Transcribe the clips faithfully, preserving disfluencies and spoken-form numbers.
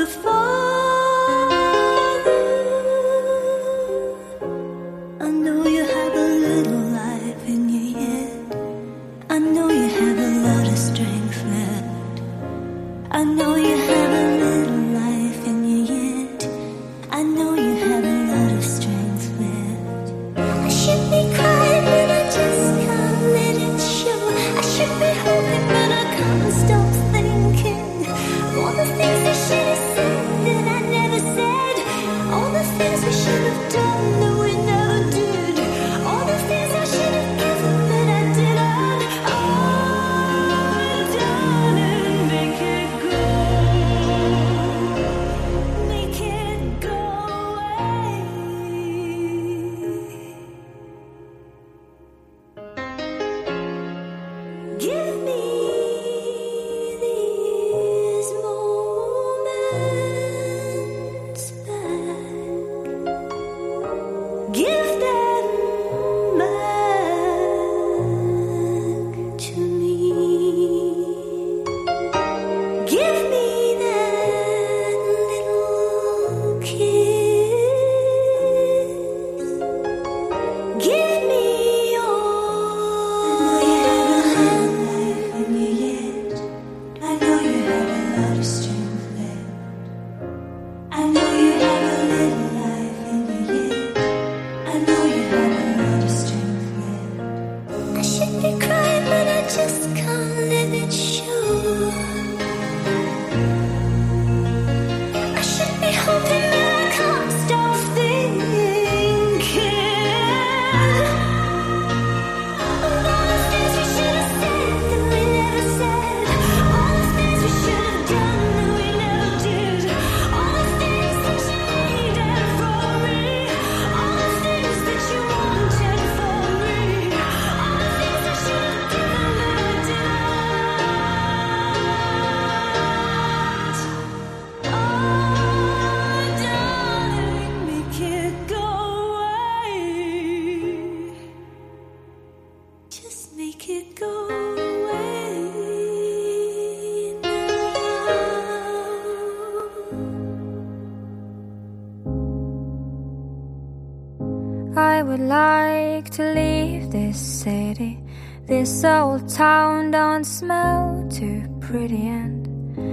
I would like to leave this city. This old town don't smell too pretty, and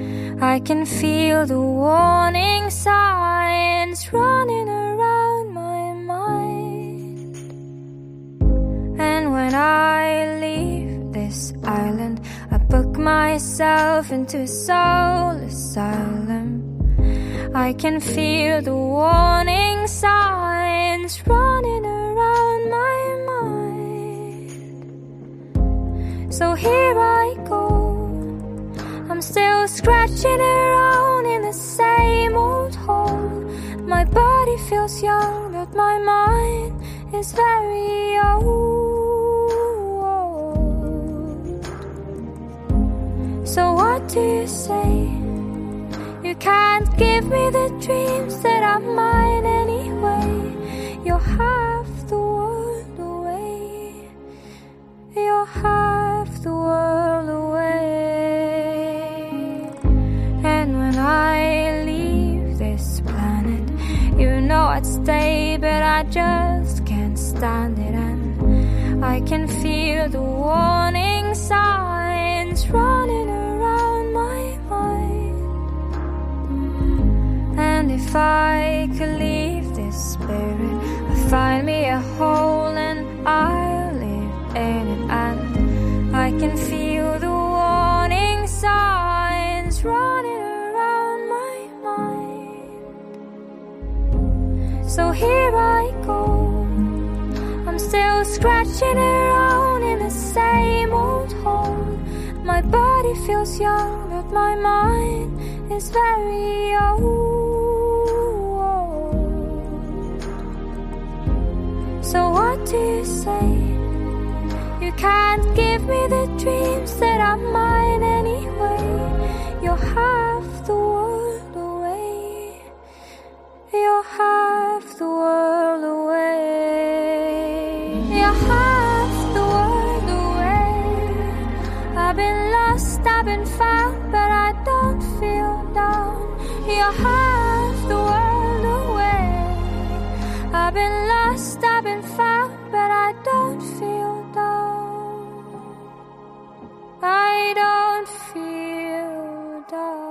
I can feel the warning signs running around my mind. And when I leave this island, I book myself into a soul asylum. I can feel the warning signs running around my mind. So here I go, I'm still scratching around in the same old hole. My body feels young, but my mind is very old. So what do you say? You can't give me the dreams that are mine anyway. You're half the world away. You're half the world away. And when I leave this planet, you know I'd stay, but I just can't stand it. And I can feel the warning signs running around my mind. And if I could leave this spirit, I'd find me a hole and I'll live in it. And I can feel the warning signs running around my mind. So here I go, I'm still scratching around in the same old hole. My body feels young, but my mind is very old. So what do you say? You can't give me the dreams that are mine anyway. You're half the world away. You're half the world away. You're half the world away. I've been lost, I've been found, but I don't feel down. You're half the world away. I've been lost, I've been found, but I don't feel down. I don't feel down.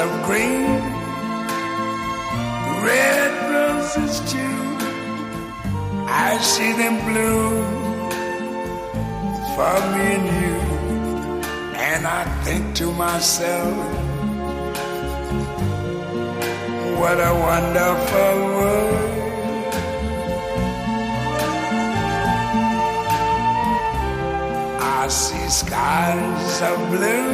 of green, red roses too. I see them bloom for me and you, and I think to myself, what a wonderful world. I see skies of blue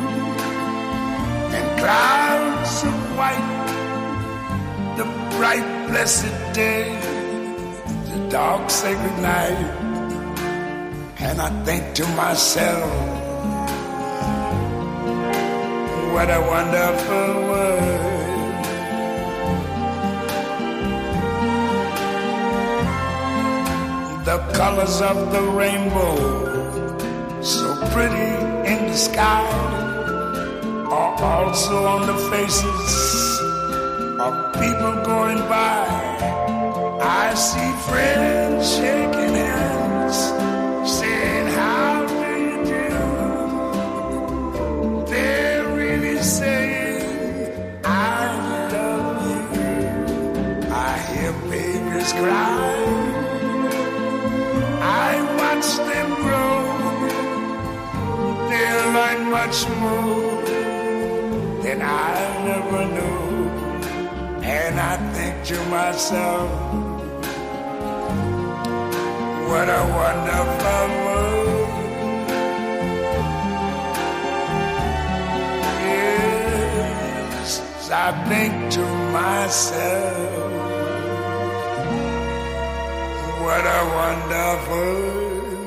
and clouds of white, the bright blessed day, the dark sacred night, and I think to myself, what a wonderful world. The colors of the rainbow, so pretty in the sky, are also on the faces of people going by. I see friends shaking hands, saying, how do you do? They're really saying, I love you. I hear babies cry, I watch them grow. They'll learn much more than I never knew. And I think to myself, what a wonderful world. Yes, I think to myself, what a wonderful world.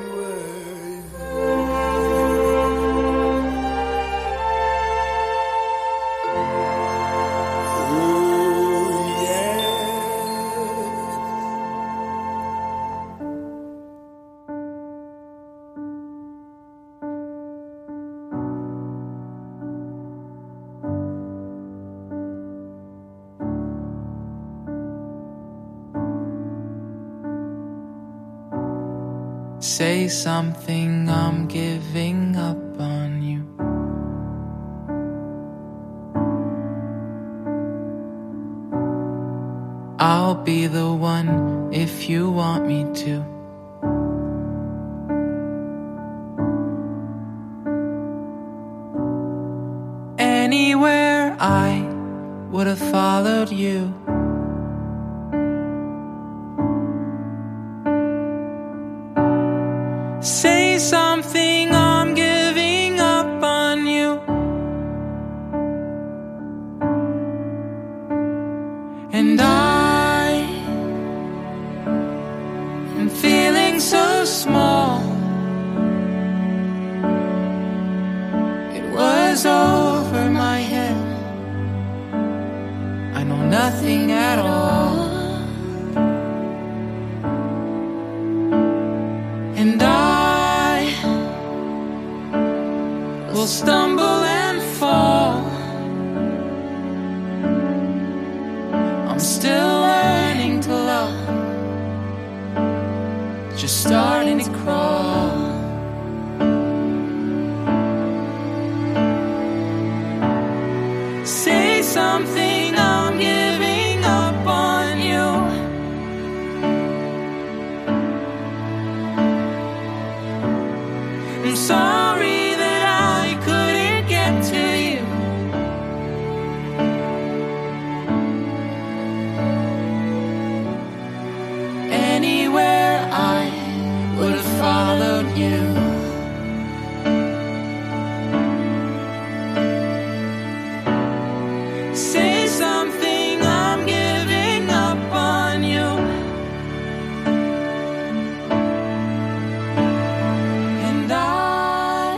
Say something, I'm giving up on you. I'll be the one if you want me to. Anywhere I would have followed you. Say something, I'm giving up on you. And I am feeling so small. It was over my head. I know nothing at all. And I will stumble and fall. I'm still learning to love, just starting to crawl. Say something, I'm giving up on you. I'm sorry that I couldn't get to you. Anywhere I would have followed you. Say something, I'm giving up on you. And I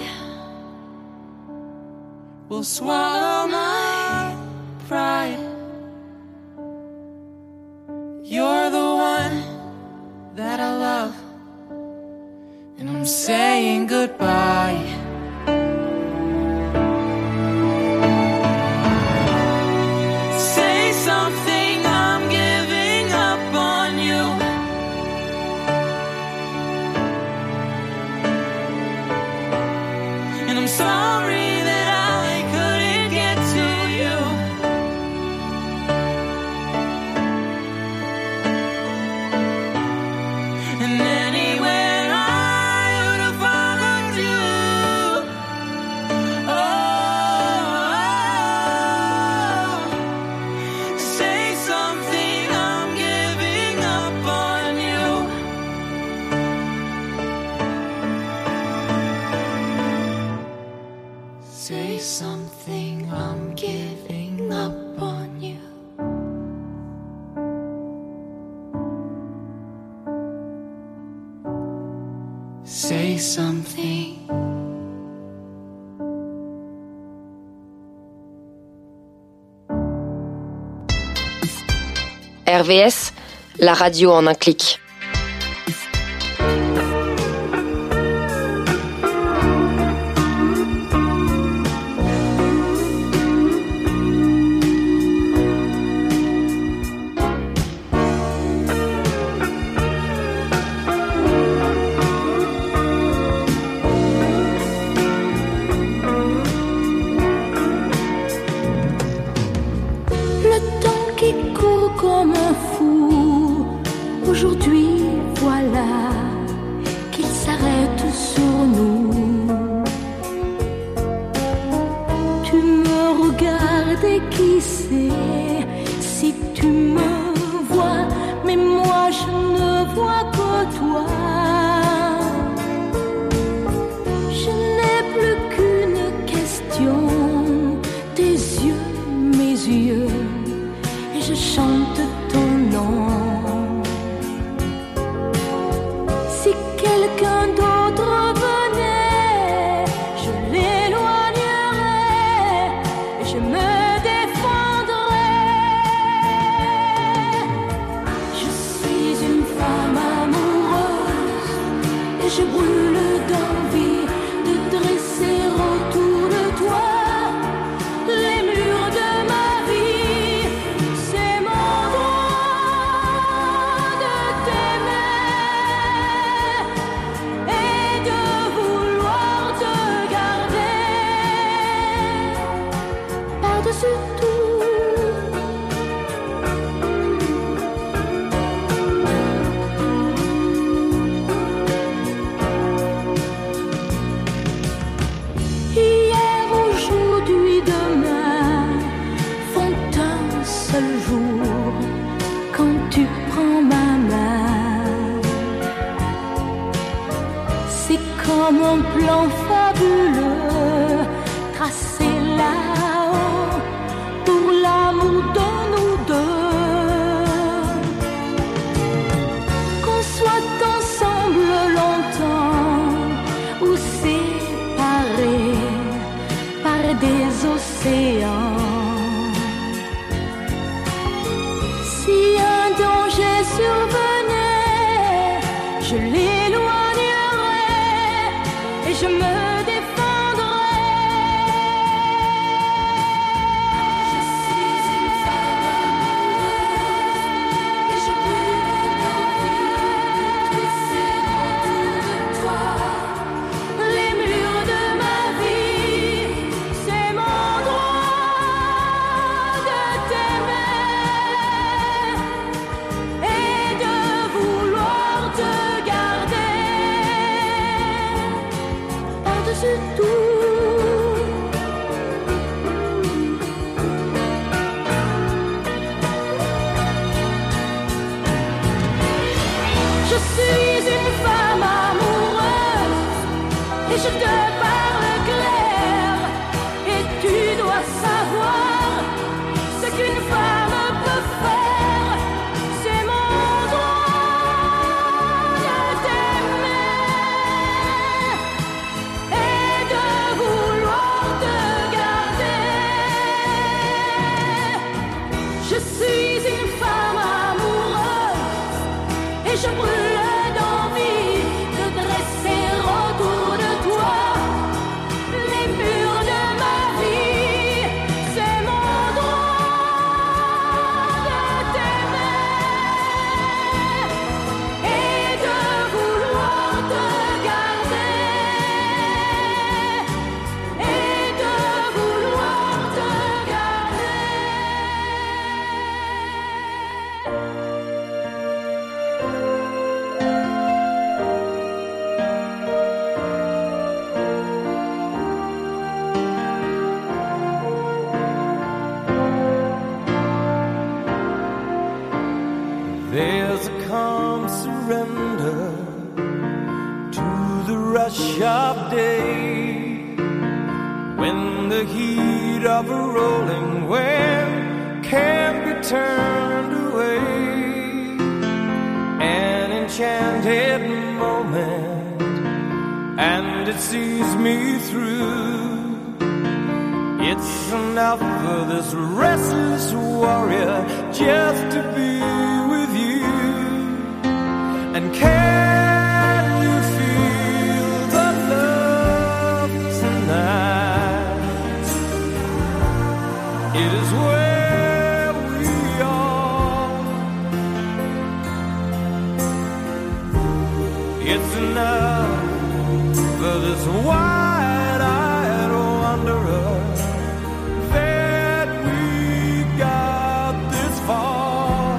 will swallow my pride. You're the one that I love, and I'm saying goodbye. Say something, I'm giving up on you. And I'm sorry that I couldn't get to you. say something. R V S, la radio en un clic. There's a calm surrender to the rush of day, when the heat of a rolling wave can't be turned away. An enchanted moment sees me through. It's enough for this restless warrior just to be with you. And can you feel the love tonight? It is where we are. It's enough for this wide-eyed wanderer that we got this far.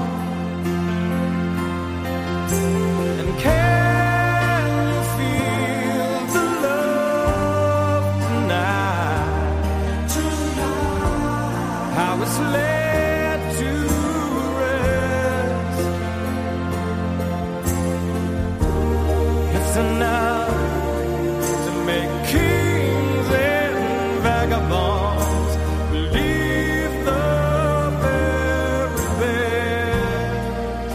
And can you feel the love tonight? How it's led to rest. It's enough to make kings and vagabonds believe the very best.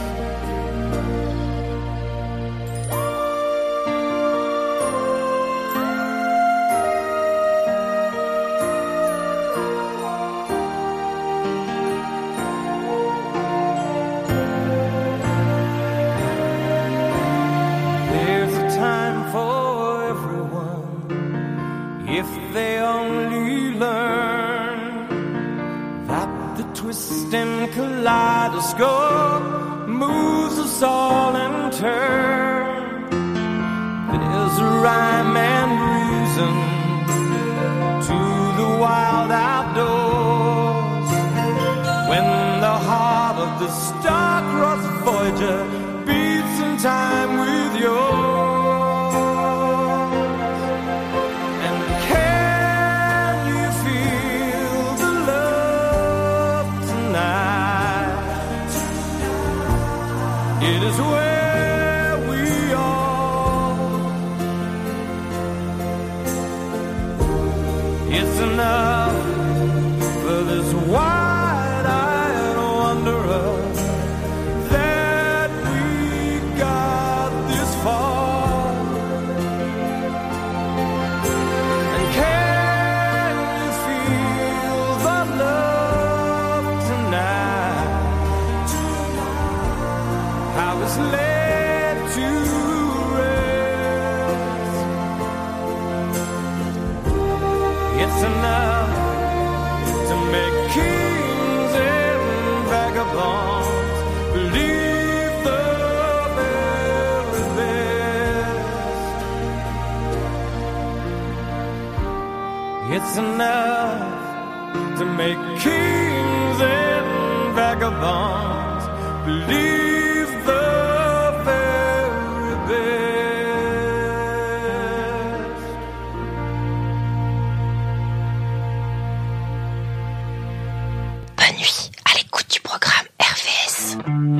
There's a time for everyone if they only learn that the twisting kaleidoscope moves us all in turn. There's a rhyme and reason to the wild outdoors when the heart of the star-crossed Voyager beats in time with yours. And can you feel the love tonight? It is where we are. It's enough for this wide-eyed wanderer that we got this far. And can you feel the love tonight? How it's led to rest. It's enough to make kings and vagabonds believe the very best. It's enough to make kings and vagabonds believe the very best. Bonne nuit, à l'écoute du programme R V S.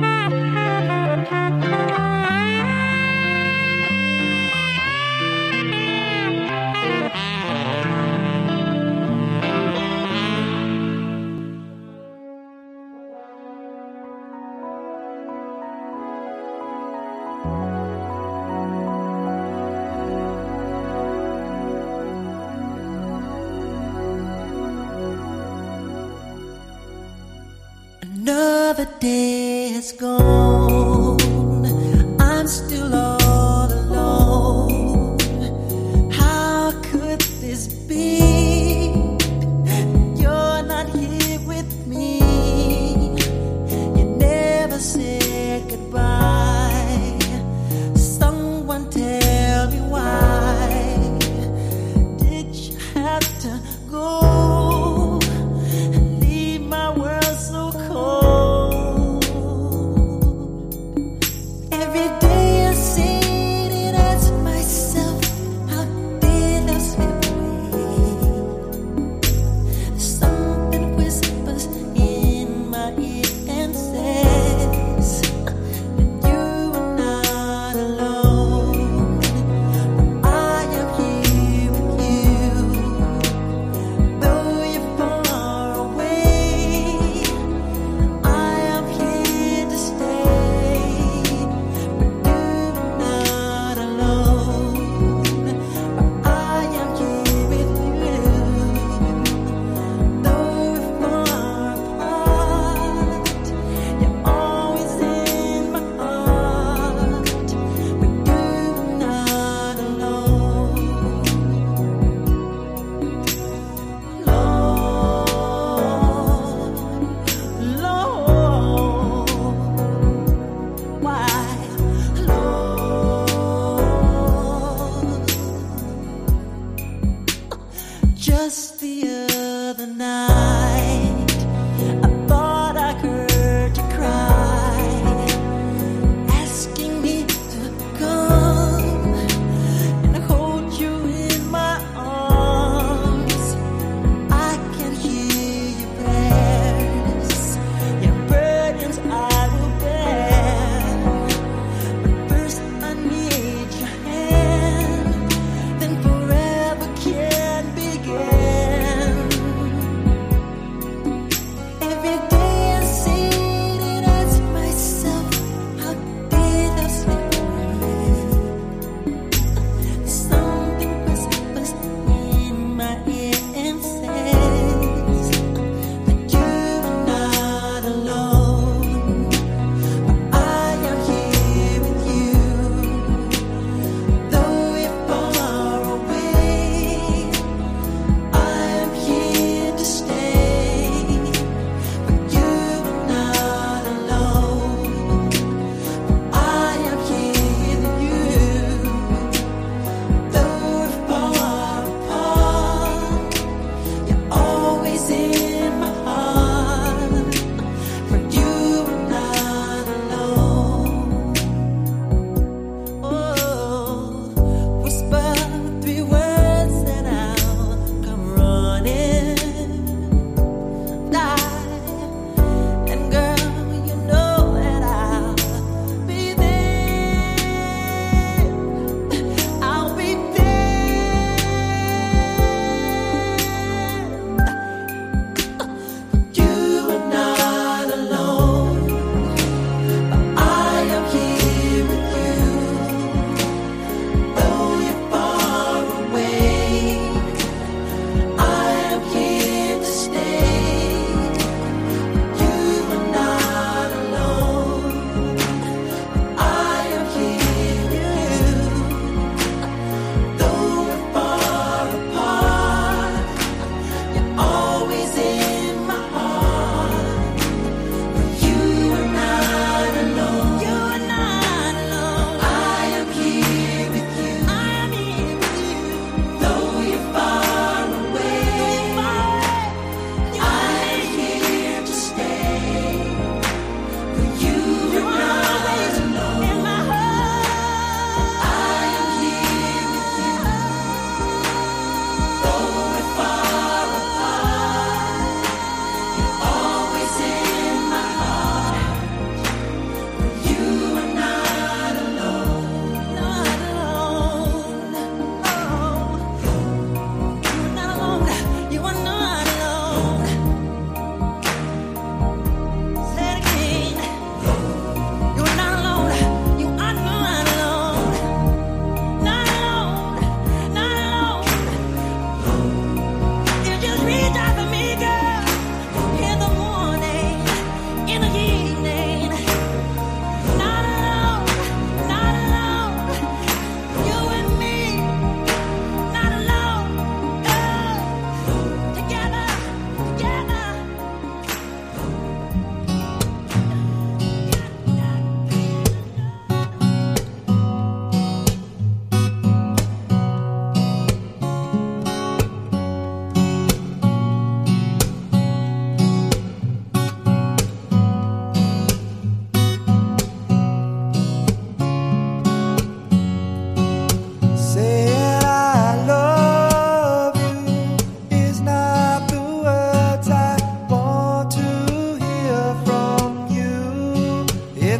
Another day has gone. I'm still all alone. How could this be? You're not here with me. You never said goodbye. Someone tell me why did you have to go and leave my world so cold? Every day I see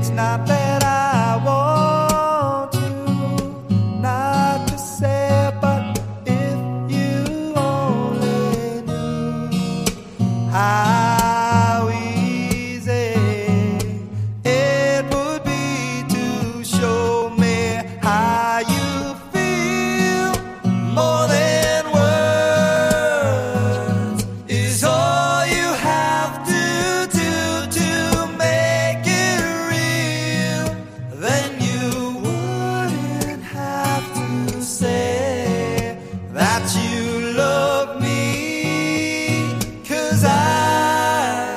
It's not that I want to not to say, but if you only knew how easy it would be to show me how you feel. More than words is all you have to do to make it real. Then you wouldn't have to say that you love me, 'cause I'd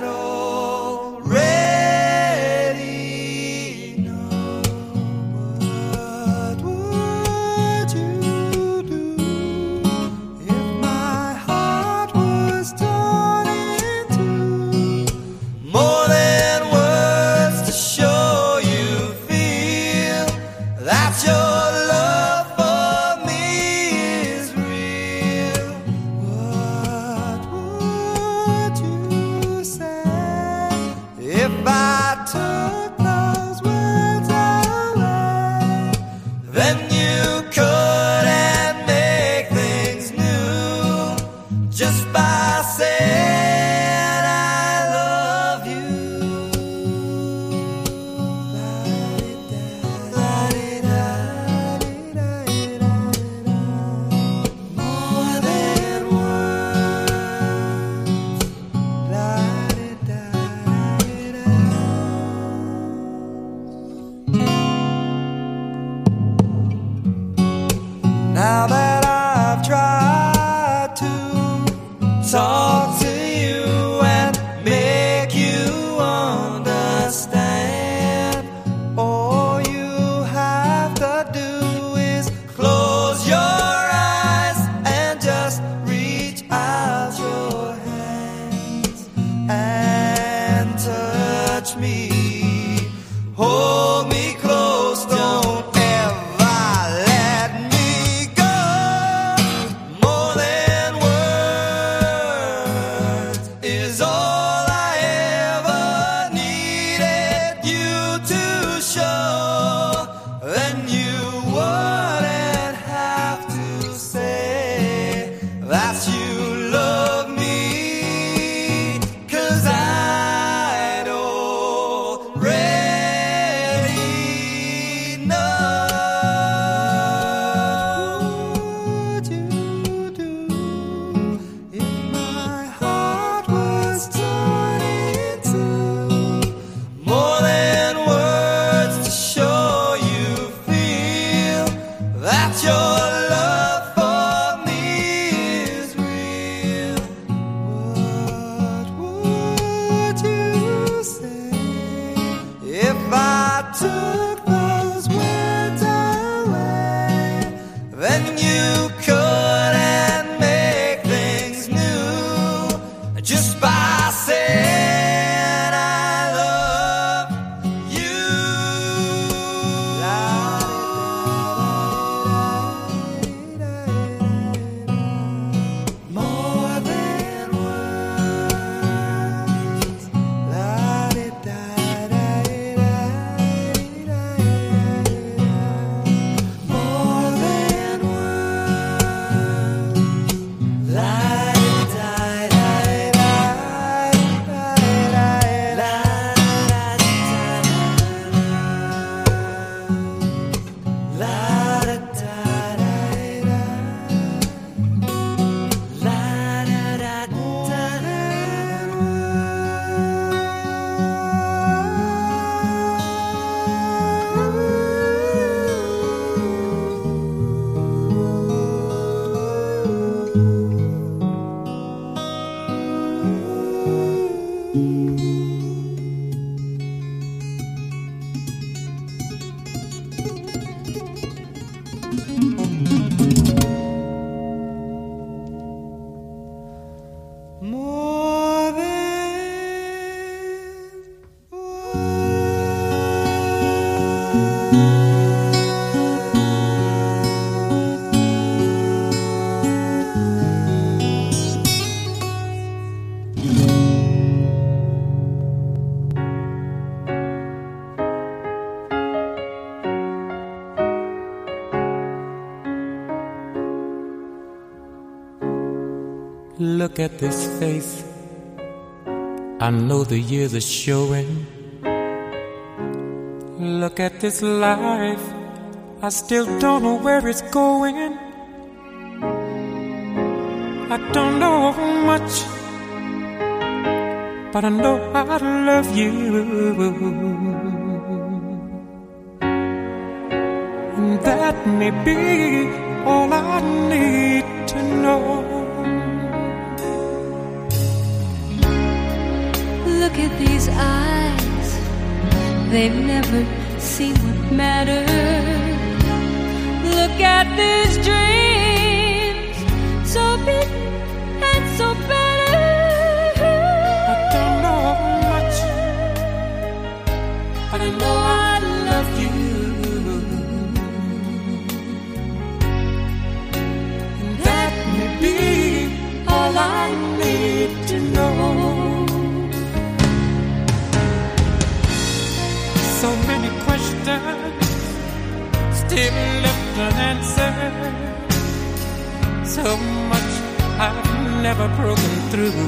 already know. What would you do if my heart was torn in two? More than words to show you feel that your love for me is real. What would you say if I took those words away? Then you couldn't make things new just by saying I love you. More than words. Now that I've tried to talk to you and make you understand, all you have to do is close your eyes and just reach out your hands and touch me. Hold me close, don't ever let me go. More than words is all I ever needed you to show. Then you wouldn't have to say that you love me, 'cause I'd already Look at this face, I know the years are showing. Look at this life, I still don't know where it's going. I don't know much, but I know I love you. And that may be all I need to know. Look at these eyes, they've never seen what matters. Look at these dreams, so big and so better. I don't know much, but I know I love you. And that may be all I need to know. So many questions still left unanswered. So much I've never broken through.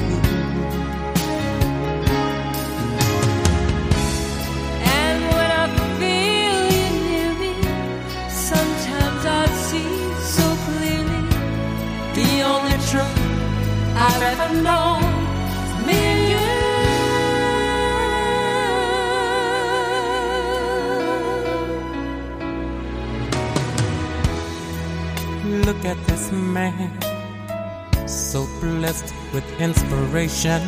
And when I feel you near me, sometimes I see so clearly the only truth I've ever known is me and you. Look at this man, so blessed with inspiration.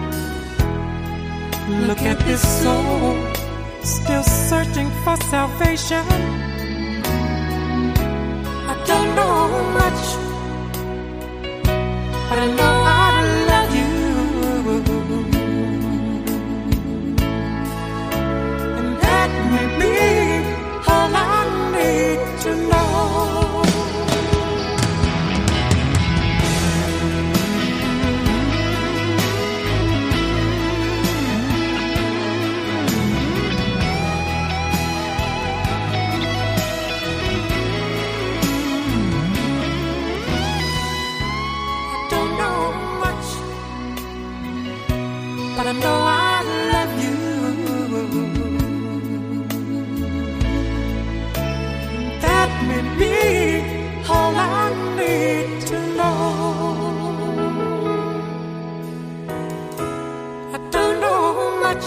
Look at this soul, still searching for salvation. I don't know much, but I know I love you. And that may be all I need to know. But I know I love you. That may be all I need to know. I don't know much,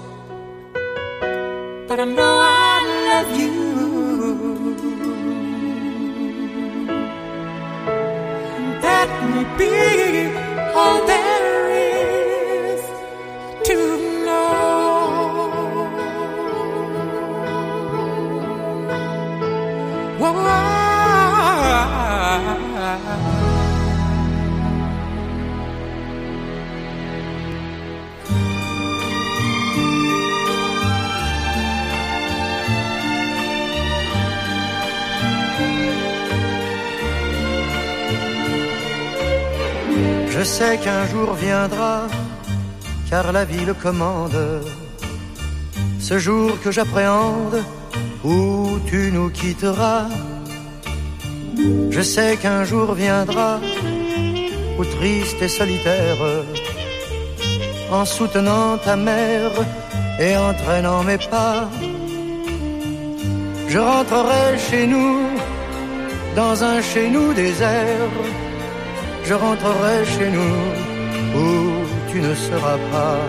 but I know I love you. That may be all there is to know. Whoa. Je sais qu'un jour viendra, car la vie le commande, ce jour que j'appréhende, où tu nous quitteras. Je sais qu'un jour viendra, où triste et solitaire, en soutenant ta mère et en traînant mes pas, je rentrerai chez nous, dans un chez nous désert. Je rentrerai chez nous, où tu ne seras pas.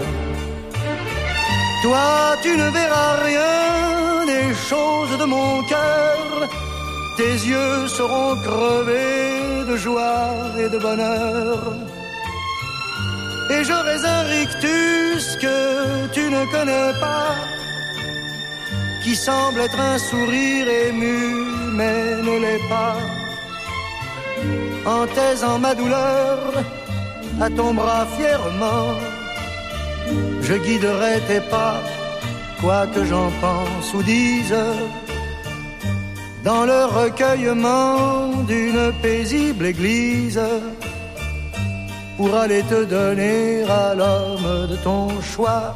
Toi, tu ne verras rien des choses de mon cœur. Tes yeux seront crevés de joie et de bonheur. Et j'aurai un rictus que tu ne connais pas, qui semble être un sourire ému, mais ne l'est pas. En taisant ma douleur à ton bras fièrement, je guiderai tes pas, quoi que j'en pense ou dise, dans le recueillement d'une paisible église, pour aller te donner à l'homme de ton choix,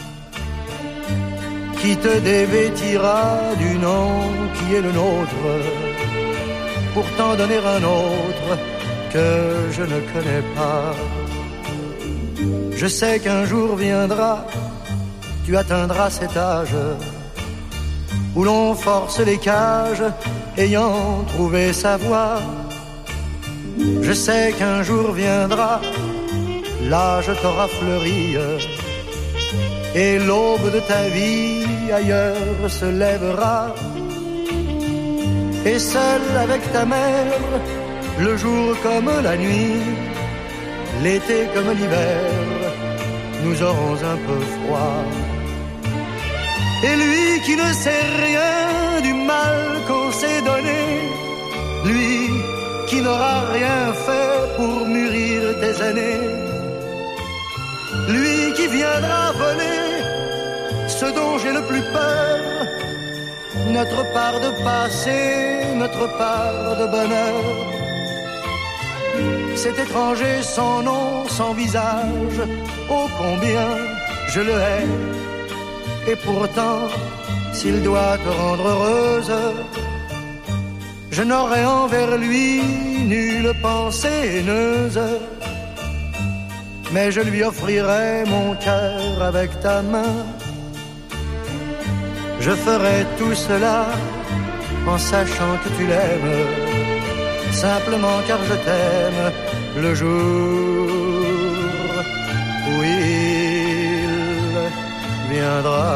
qui te dévêtira du nom qui est le nôtre, pour t'en donner un autre que je ne connais pas. Je sais qu'un jour viendra, tu atteindras cet âge où l'on force les cages, ayant trouvé sa voie. Je sais qu'un jour viendra, l'âge t'aura fleuri, et l'aube de ta vie ailleurs se lèvera. Et seul avec ta mère, le jour comme la nuit, l'été comme l'hiver, nous aurons un peu froid. Et lui qui ne sait rien du mal qu'on s'est donné, lui qui n'aura rien fait pour mûrir tes années, lui qui viendra voler ce dont j'ai le plus peur, notre part de passé, notre part de bonheur. Cet étranger sans nom, sans visage, ô combien je le hais. Et pourtant, s'il doit te rendre heureuse, je n'aurai envers lui nulle pensée haineuse. Mais je lui offrirai mon cœur avec ta main. Je ferai tout cela en sachant que tu l'aimes, simplement car je t'aime. Le jour où il viendra.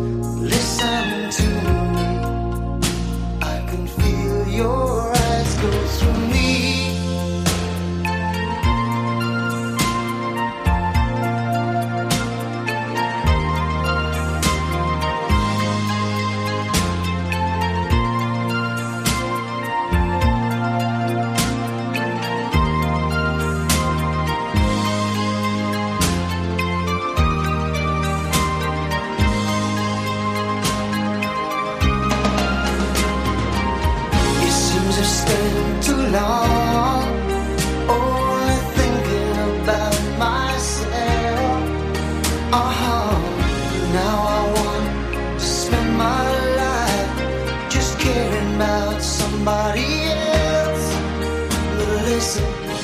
Listen to me, I can feel your eyes go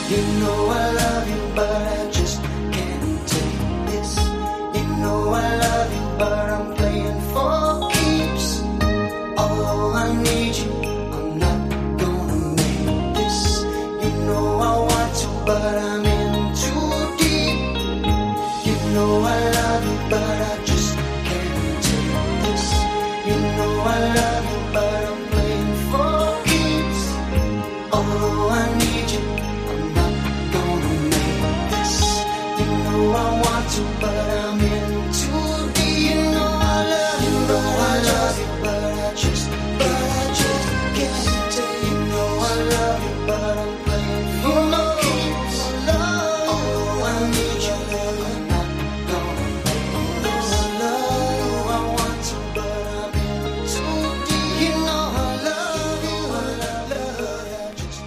You know I love you, but I just can't take this. You know I love you, but I'm playing for keeps. Although I need you, I'm not gonna make this. You know I want to, but I'm in too deep. You know I love you, but I just can't take this. You know I love you, but I'm playing for keeps. Although I need you, I'm not gonna make this. You know I want to, but I'm in too deep. You know I love you, but I love you, but I just, but I just can't take. You know I love you, but I'm playing for keeps. Although I need you, I'm not gonna make this. I love you, I want to, but I'm in too deep. You know I love you, I love you, I just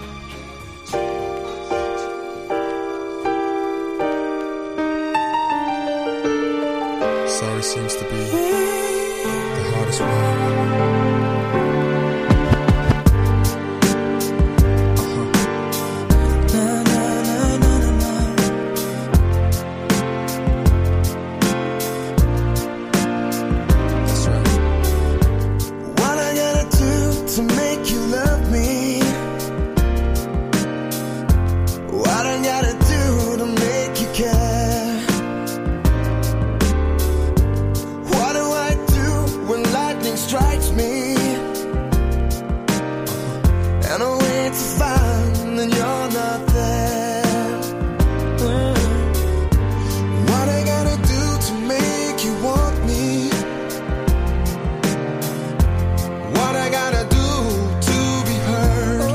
Sorry seems to be the hardest word. That's right. What I gotta do to make you love me? What I gotta do to make you care? What do I do when lightning strikes me? And I wait to find that you're not there. What I gotta do to make you want me? What I gotta do to be heard?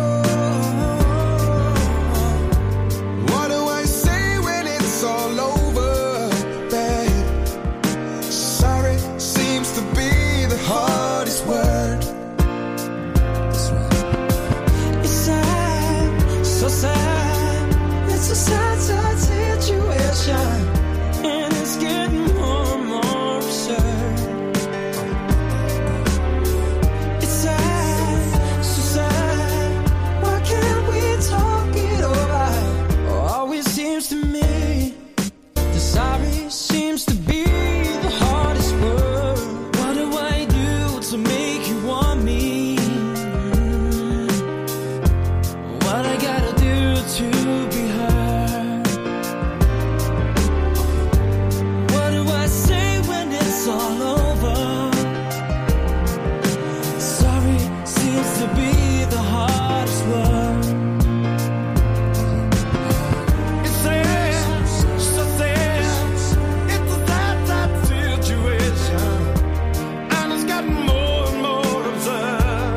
What do I say when it's all over, babe? Sorry seems to be the hardest word. That's right. It's sad, so sad. It's a sad, sad situation, and it's getting more and more absurd. It's sad, so sad. Why can't we talk it over? Always seems to me the sorry seems to be the hardest word. What do I do to make you want me? What I gotta do to be heard? What do I say when it's all over? Sorry seems to be the hardest word. It's sad, so sad. It's a sad, sad situation, and it's getting more and more absurd.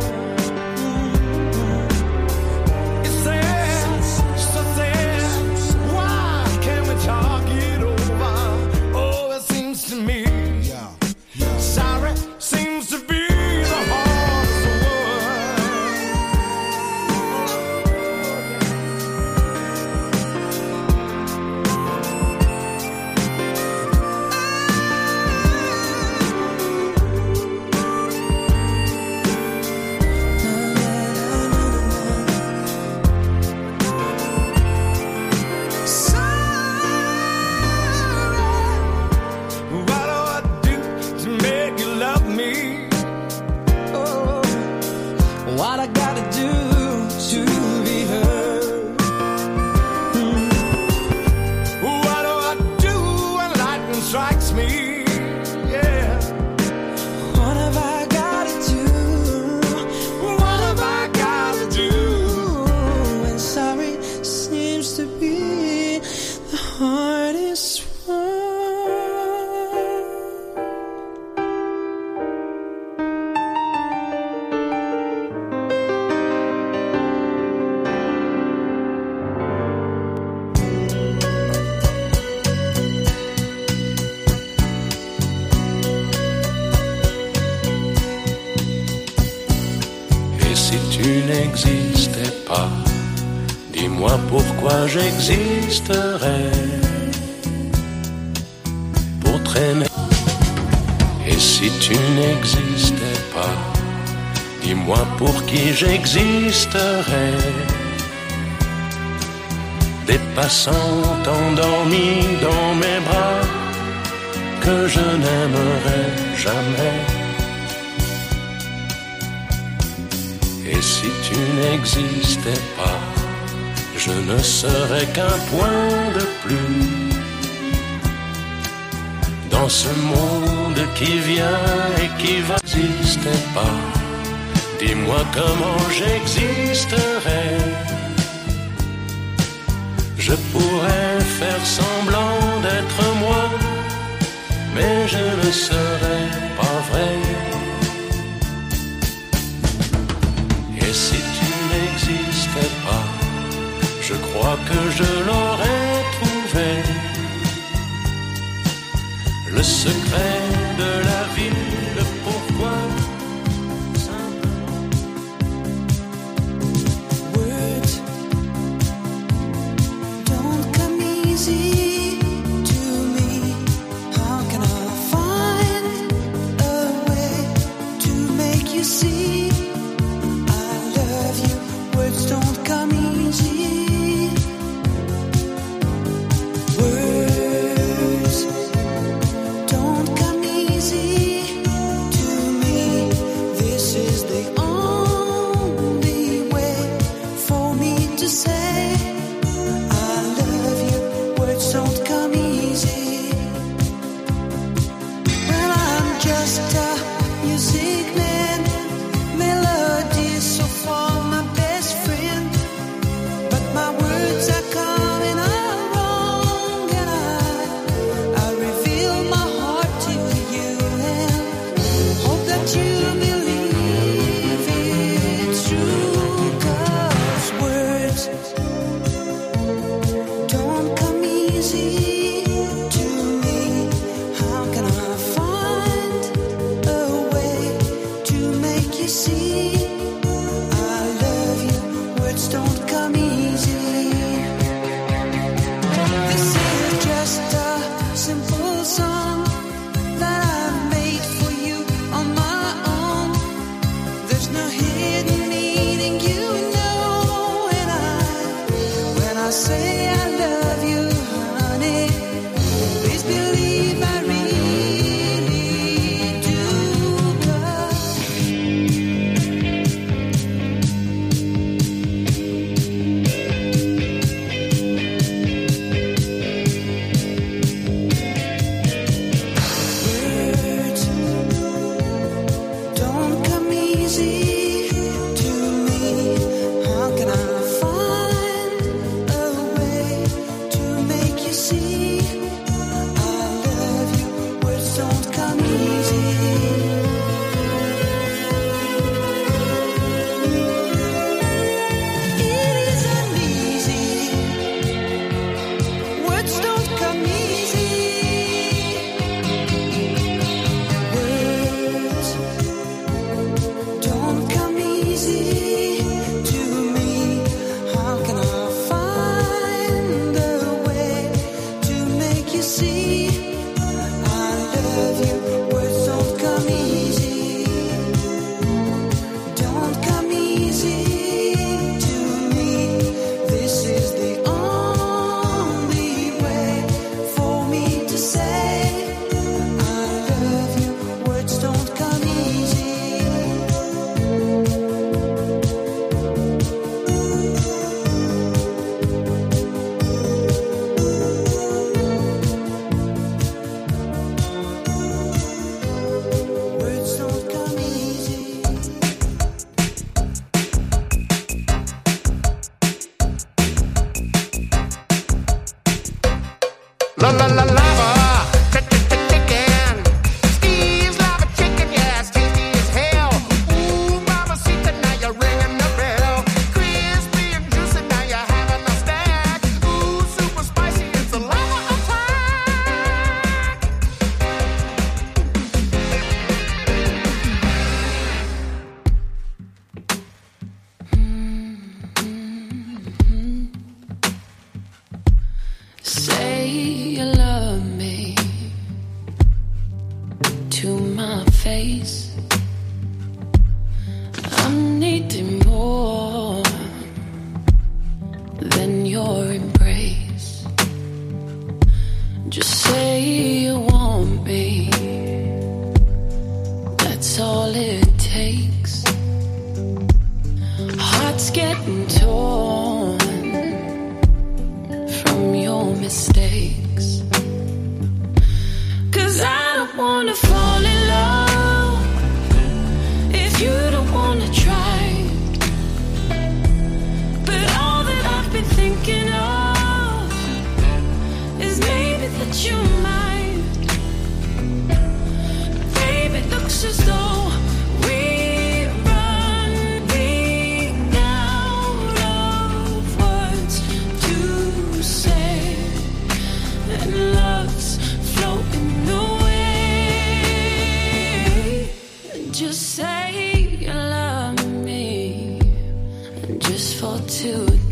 It's sad, so sad. Why can't we talk it over? Oh, it seems to me, sorry seems to be the hardest word. What do I do to make you love me? Oh, what I gotta do to be heard? Hmm. What do I do when lightning strikes me? Yeah. What have I gotta do? What have I gotta do? And sorry seems to be the hardest word. Et si tu n'existais pas, dis-moi pourquoi j'existerais. Pour traîner. Et si tu n'existais pas, dis-moi pour qui j'existerais. des passants endormis dans mes bras que je n'aimerai jamais. Et si tu n'existais pas, je ne serais qu'un point de plus dans ce monde qui vient et qui va. N'existais pas, dis-moi comment j'existerais. Je pourrais faire semblant d'être moi, mais je ne serais pas vrai. Et si tu n'existais pas, je crois que je l'aurais trouvé. Le secret de la vie, le pourquoi. Words don't come easy to me. How can I find a way to make you see I love you? Words don't come easy. Words don't come easy to me. This is the only way for me to say I love you. Words don't come easy. Well, I'm just a music man, melodies so far my best friend, but my words are coming out wrong, and I I reveal my heart to you and hope that you believe it's true. 'Cause words don't come easy to me. How can I find a way to make you see I love you? Words don't come easy. This is just a simple song that I made for you on my own. There's no hidden meaning, you know, and I, when I say I love you, honey, please believe I really do. 'Cause words don't come easy to me. How can I find a way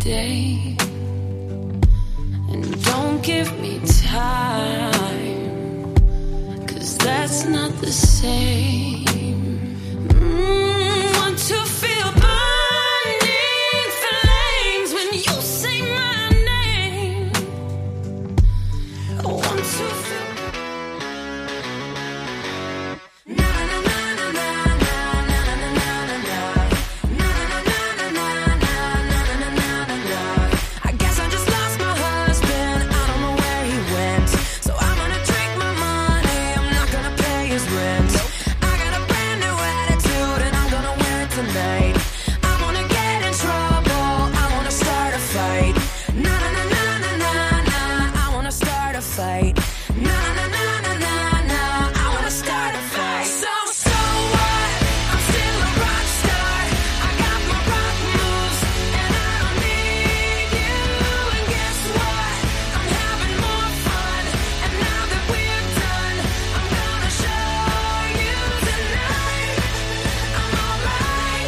day. And don't give me time, 'cause that's not the same. Mm, want to feel burning flames when you say my name. I want to feel Tonight.